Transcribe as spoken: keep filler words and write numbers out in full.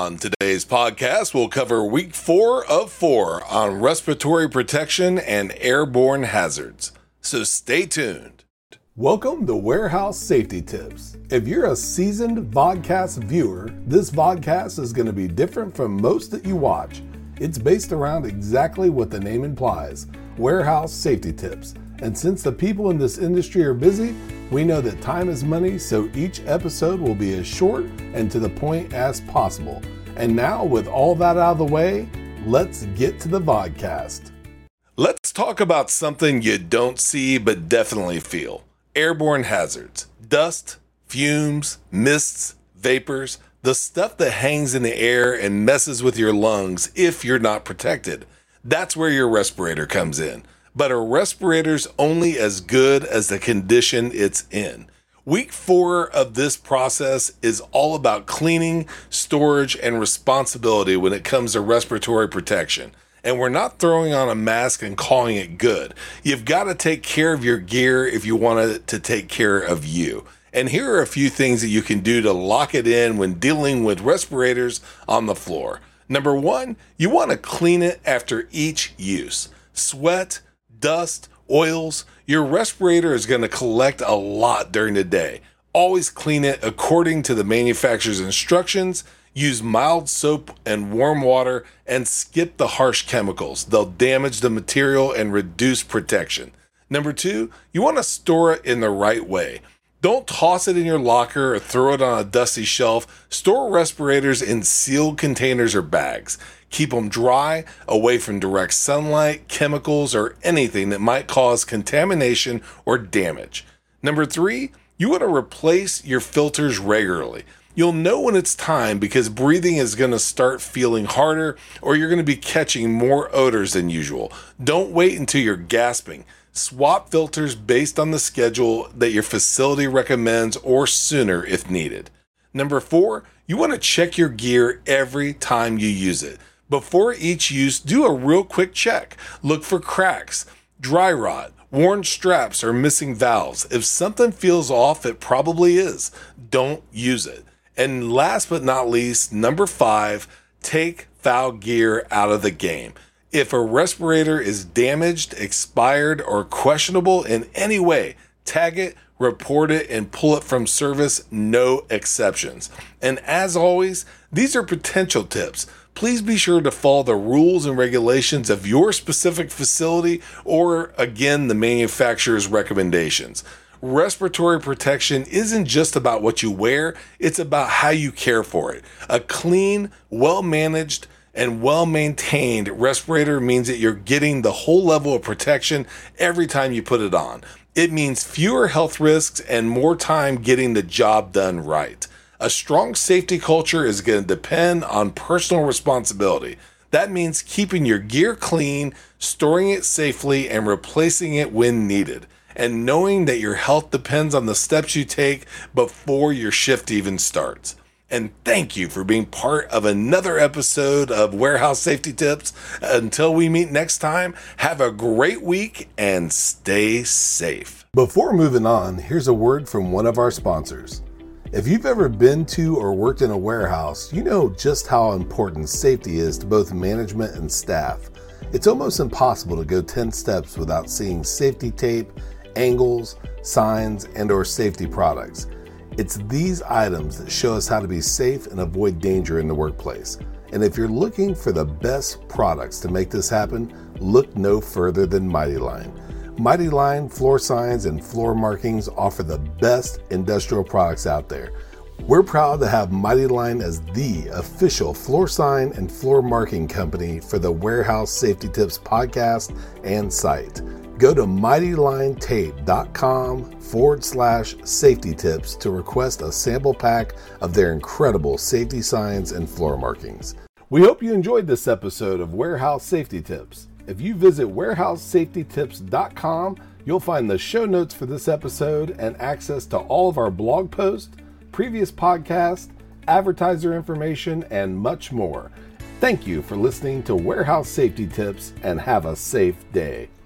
On today's podcast, we'll cover week four of four on respiratory protection and airborne hazards. So stay tuned. Welcome to Warehouse Safety Tips. If you're a seasoned vodcast viewer, this vodcast is going to be different from most that you watch. It's based around exactly what the name implies, warehouse safety tips. And since the people in this industry are busy, we know that time is money, so each episode will be as short and to the point as possible. And now, with all that out of the way, let's get to the vodcast. Let's talk about something you don't see but definitely feel. Airborne hazards. Dust, fumes, mists, vapors, the stuff that hangs in the air and messes with your lungs if you're not protected. That's where your respirator comes in. But a respirator's only as good as the condition it's in. Week four of this process is all about cleaning, storage, and responsibility when it comes to respiratory protection. And we're not throwing on a mask and calling it good. You've got to take care of your gear if you want it to take care of you. And here are a few things that you can do to lock it in when dealing with respirators on the floor. Number one, you want to clean it after each use. Sweat, dust, oils, your respirator is going to collect a lot during the day. Always clean it according to the manufacturer's instructions. Use mild soap and warm water and skip the harsh chemicals. They'll damage the material and reduce protection. Number two, you want to store it in the right way. Don't toss it in your locker or throw it on a dusty shelf. Store respirators in sealed containers or bags. Keep them dry, away from direct sunlight, chemicals, or anything that might cause contamination or damage. Number three, you want to replace your filters regularly. You'll know when it's time because breathing is going to start feeling harder or you're going to be catching more odors than usual. Don't wait until you're gasping. Swap filters based on the schedule that your facility recommends or sooner if needed. Number four, you want to check your gear every time you use it. Before each use, do a real quick check. Look for cracks, dry rot, worn straps, or missing valves. If something feels off, it probably is. Don't use it. And last but not least, number five, take foul gear out of the game. If a respirator is damaged, expired, or questionable in any way, tag it, report it, and pull it from service, no exceptions. And as always, these are potential tips. Please be sure to follow the rules and regulations of your specific facility or, again, the manufacturer's recommendations. Respiratory protection isn't just about what you wear, it's about how you care for it. A clean, well-managed, and well-maintained respirator means that you're getting the whole level of protection every time you put it on. It means fewer health risks and more time getting the job done right. A strong safety culture is going to depend on personal responsibility. That means keeping your gear clean, storing it safely, and replacing it when needed. And knowing that your health depends on the steps you take before your shift even starts. And thank you for being part of another episode of Warehouse Safety Tips. Until we meet next time, have a great week and stay safe. Before moving on, here's a word from one of our sponsors. If you've ever been to or worked in a warehouse, you know just how important safety is to both management and staff. It's almost impossible to go ten steps without seeing safety tape, angles, signs, and or safety products. It's these items that show us how to be safe and avoid danger in the workplace. And if you're looking for the best products to make this happen, look no further than Mighty Line. Mighty Line floor signs and floor markings offer the best industrial products out there. We're proud to have Mighty Line as the official floor sign and floor marking company for the Warehouse Safety Tips podcast and site. Go to mightylinetape.com forward slash safety tips to request a sample pack of their incredible safety signs and floor markings. We hope you enjoyed this episode of Warehouse Safety Tips. If you visit warehouse safety tips dot com, you'll find the show notes for this episode and access to all of our blog posts, previous podcasts, advertiser information, and much more. Thank you for listening to Warehouse Safety Tips and have a safe day.